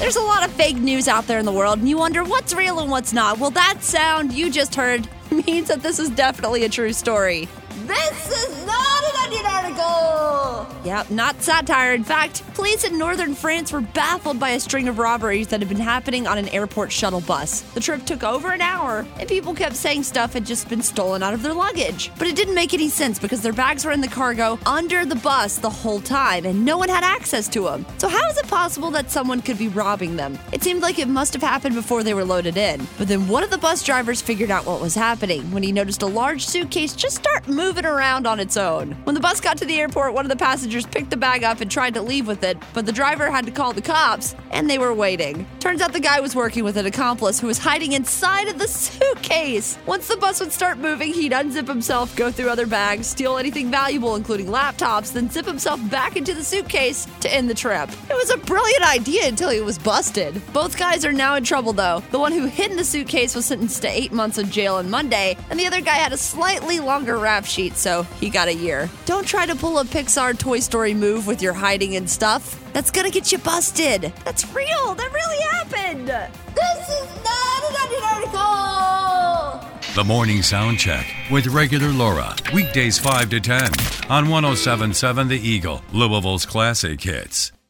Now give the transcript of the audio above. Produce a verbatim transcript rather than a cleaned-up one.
There's a lot of fake news out there in the world, and you wonder what's real and what's not. Well, that sound you just heard means that this is definitely a true story. This is not an Onion article! Yep, not satire. In fact, police in northern France were baffled by a string of robberies that had been happening on an airport shuttle bus. The trip took over an hour, and people kept saying stuff had just been stolen out of their luggage. But it didn't make any sense because their bags were in the cargo under the bus the whole time, and no one had access to them. So how is it possible that someone could be robbing them? It seemed like it must have happened before they were loaded in. But then one of the bus drivers figured out what was happening when he noticed a large suitcase just start moving around on its own. When the bus got to the airport, one of the passengers picked the bag up and tried to leave with it, but the driver had to call the cops, and they were waiting. Turns out the guy was working with an accomplice who was hiding inside of the suitcase. Once the bus would start moving, he'd unzip himself, go through other bags, steal anything valuable, including laptops, then zip himself back into the suitcase to end the trip. It was a brilliant idea until he was busted. Both guys are now in trouble, though. The one who hid in the suitcase was sentenced to eight months in jail on Monday, and the other guy had a slightly longer rap sheet, so he got a year. Don't try to pull a Pixar Toy Story move with your hiding and stuff. That's gonna get you busted. That's real. That really happened. This is not an Onion article! The Morning Sound Check with Regular Laura. Weekdays five to ten on one oh seven point seven The Eagle, Louisville's classic hits.